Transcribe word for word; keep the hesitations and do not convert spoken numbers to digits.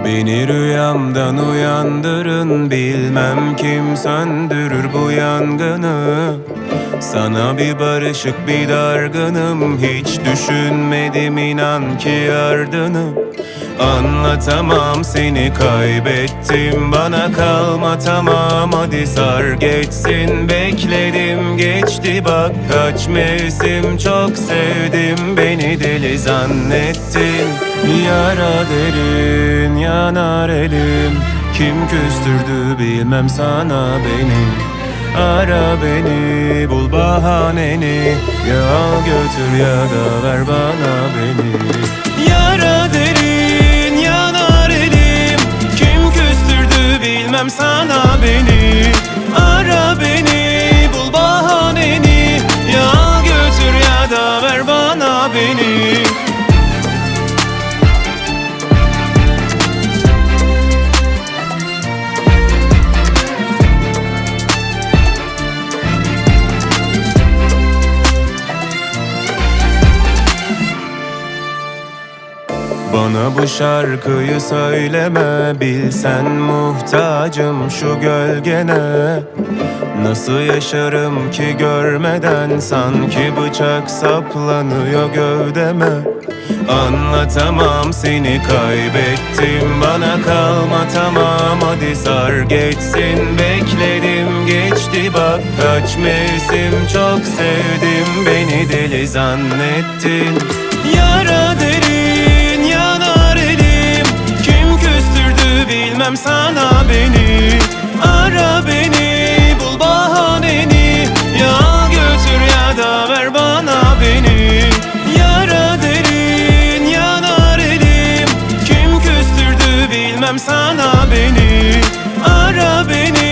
Beni rüyamdan uyandırın, bilmem kim söndürür bu yangını. Sana bir barışık bir dargınım, hiç düşünmedim inan ki yardını. Anlatamam, seni kaybettim, bana kalma tamam, hadi sar geçsin. Bekledim geçti bak kaç mevsim, çok sevdim beni deli zannettin. Yara derin yanar elim, kim küstürdü bilmem sana beni. Ara beni, bul bahaneni, ya al götür ya da ver bana beni. Yara derin yanar elim, kim küstürdü bilmem sana beni. Ara beni, bul bahaneni, ya al götür ya da ver bana beni. Bana bu şarkıyı söyleme, bilsen muhtacım şu gölgene. Nasıl yaşarım ki görmeden, sanki bıçak saplanıyor gövdeme. Anlatamam, seni kaybettim, bana kalma tamam, hadi sar geçsin. Bekledim geçti bak kaç mevsim, çok sevdim beni deli zannettin. Yara derin yanar elim, kim küstürdü bilmem sana beni. Ara beni, bul bahaneni, ya al götür ya da ver bana beni. Yara derin yanar elim, kim küstürdü bilmem sana beni. Ara beni,